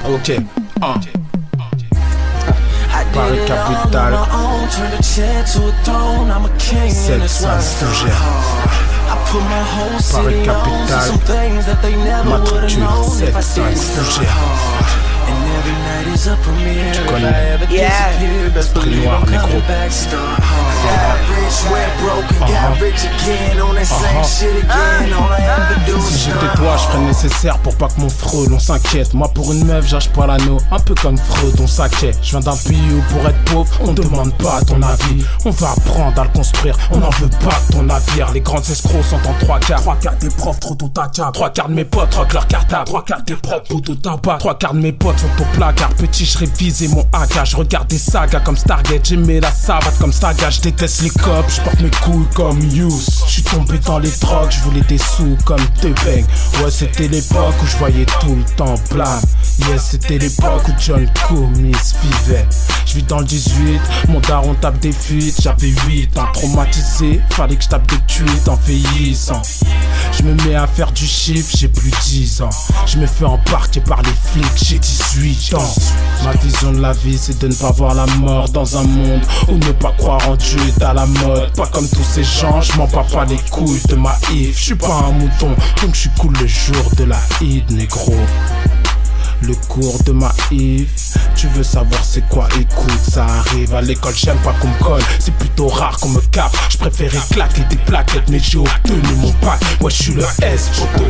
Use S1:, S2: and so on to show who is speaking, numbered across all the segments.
S1: Ok, Paris Capitale, 7-5 Fougères. Paris Capitale, matricule 7-5 Fougères. Tu connais, esprit noir, négro. Si j'étais toi, je ferais le nécessaire pour pas que mon frelon s'inquiète. Moi pour une meuf, j'âche pas l'anneau, un peu comme Freud, on s'inquiète. Je viens d'un pays où pour être pauvre, on demande pas ton avis. On va apprendre à le construire, on n'en veut pas de ton navire. Les grands escrocs sont en 3 quarts. 3 quarts des profs, trop tout à cap. 3 quarts de mes potes, rock leur cartable. 3 quarts des profs, tout au tabac. 3 quarts de mes potes sont au placard. Petit, je révisais mon AK. Je regarde des sagas comme Stargate. J'aimais la savate comme Saga. Je déteste les cops, je porte mes couilles comme Youth. Je suis tombé dans les drogues, je voulais des sous comme Tebeng. Ouais, c'était l'époque où je voyais tout le temps blâme. Yes, c'était l'époque où John Cummins vivait. Je vis dans le 18, mon daron tape des fuites. J'avais 8 ans, traumatisé, fallait que je tape des cuites en vieillissant. Je me mets à faire du chiffre, j'ai plus 10 ans. Je me fais embarquer par les flics, j'ai 18 ans. Ma vision de la vie, c'est de ne pas voir la mort dans un monde où ne pas croire en Dieu est à la mode. Pas comme tous ces gens, je m'en bats pas les couilles de ma if. Je suis pas un mouton, donc je suis cool le jour de la Eid, négro. Le cours de ma if, tu veux savoir c'est quoi? Écoute, ça arrive à l'école, j'aime pas qu'on me colle. C'est plutôt rare qu'on me capte. Je préférais claquer des plaquettes, mais j'ai obtenu mon pack. Ouais, je suis le S, poteau.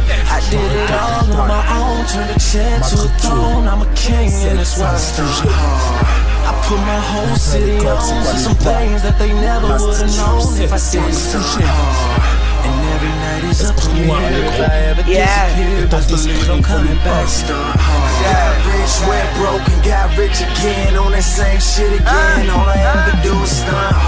S2: I put my whole city on to some things that they never would've known if I didn't start. And every night is up to me. If I ever disappear, best believe I'm coming back. Start hard. Got rich, went broke, and got rich again. On that same shit again. All I ever do is stunt